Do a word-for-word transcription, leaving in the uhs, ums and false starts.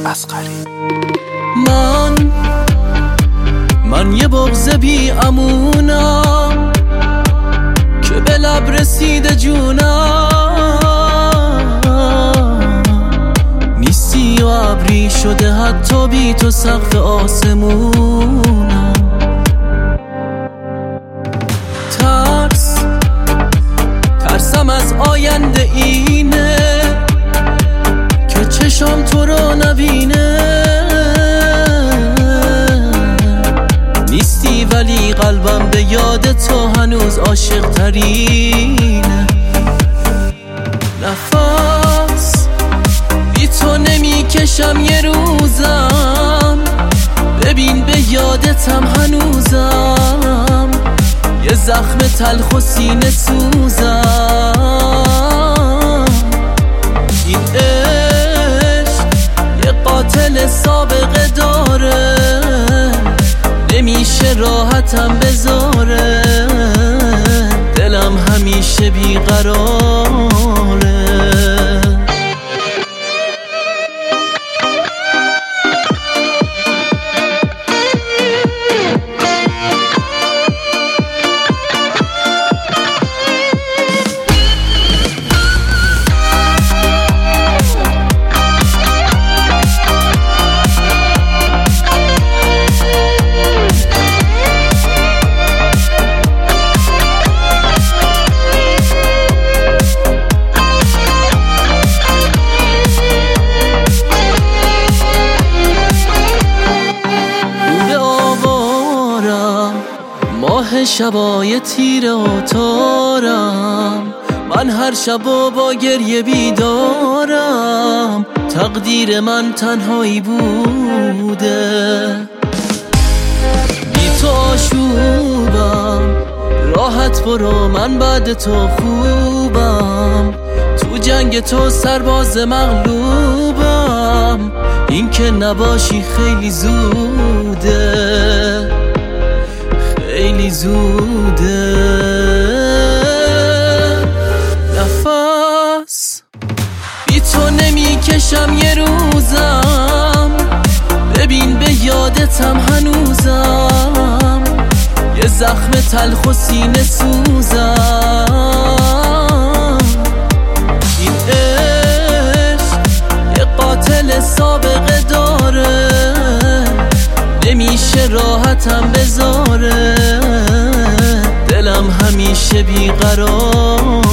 اصغری. من من یه بغض بی امونم که به لب رسیده جونم، نیستی و ابری شده حتی بی تو سقف آسمونم. ترس ترسم از آینده اینه که چشم تو رو نبینه، نیستی ولی قلبم به یاد تو هنوز عاشق ترینه. نفس بی تو نمی کشم یه روزم، ببین به یادتم هنوزم، یه زخم تلخ و سینه سوزم. این عشق یه قاتل سابقه داره، نمیشه راحتم بذاره، دلم همیشه بیقراره. ماه شبای تیر اتارم، من هر شب و با گریه بیدارم، تقدیر من تنهایی بوده، بی تو آشوبم، راحت برو من بعد تو خوبم، تو جنگ تو سرباز مغلوبم، این که نباشی خیلی زوده، خیلی زوده. نفس بی تو نمی کشم یه روزم، ببین به یادتم هنوزم، یه زخم تلخ و سینه سوزم. این عشق یه قاتل سابقه داره، نمیشه راحتم بذاره، دلم همیشه بیقرار.